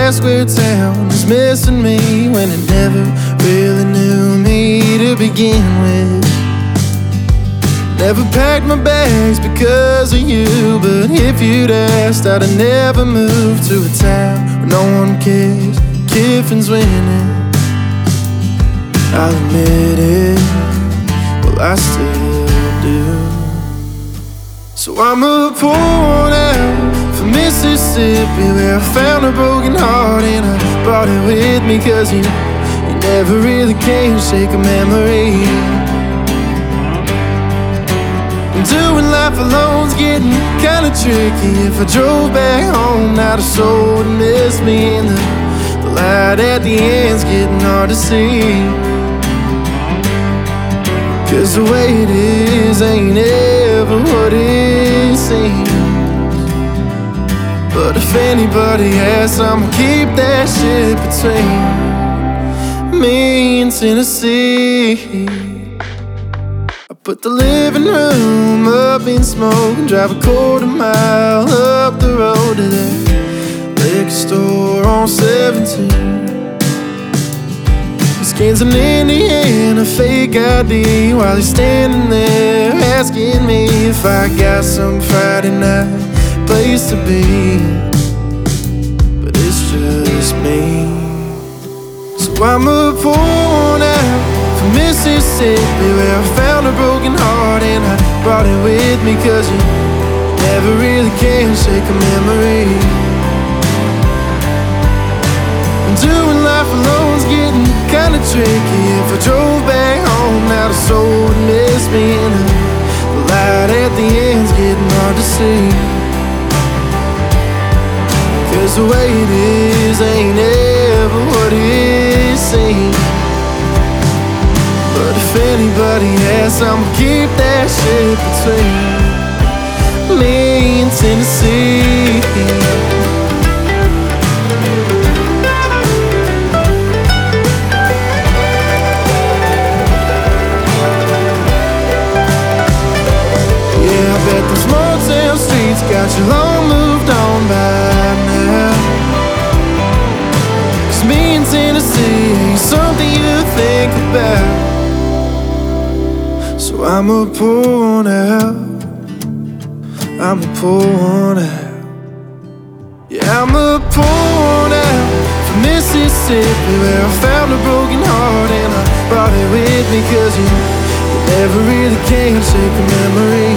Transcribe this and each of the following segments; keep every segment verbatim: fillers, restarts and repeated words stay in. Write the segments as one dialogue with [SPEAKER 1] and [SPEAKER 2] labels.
[SPEAKER 1] ask where town is missing me when it never really knew me to begin with. Never packed my bags because of you, but if you'd asked, I'd have never moved to a town where no one cares. Kiffin's winning, I'll admit it, well I still do. So I'ma pour one out for Mississippi, where I found a broken heart and I brought it with me. Cause you, you never really can shake a memory. Doing life alone's getting kinda tricky. If I drove back home, not a soul would miss me. And the, the light at the end's getting hard to see. Cause the way it is ain't ever what it seems. But if anybody asks, I'ma keep that shit between me and Tennessee. Put the living room up in smoke and drive a quarter mile up the road to that liquor store on seventeen. He's cans an Indian, a fake I D, while he's standing there asking me if I got some Friday night place to be. But it's just me. So I'ma pour one out for Mississippi, where I found a broken heart and I brought it with me. Cause you never really can shake a memory. And doing life alone's getting kinda tricky. If I drove back home, not a soul would miss me. And the light at the end's getting hard to see. Cause the way it is ain't ever what it seems. But if anybody asks, I'ma keep that shit between me and Tennessee. Yeah, I bet those small town streets got you long moved on by now. Cause me and Tennessee ain't something you think about. So I'ma pour one out, I'ma pour one out. Yeah, I'ma pour one out for Mississippi, where I found a broken heart and I brought it with me. Cause you, you never really can shake a memory.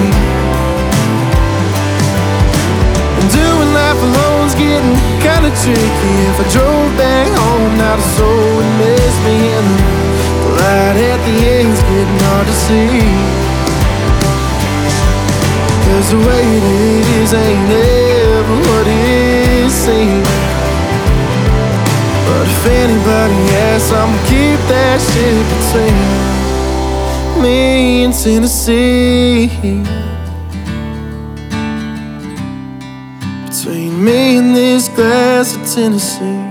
[SPEAKER 1] And doing life alone's getting kinda tricky. If I drove back home, not a soul would miss me. And the light at the end's getting hard to see. Cause the way it is ain't ever what it seems. But if anybody asks, I'ma keep that shit between me and Tennessee. Between me and this glass of Tennessee.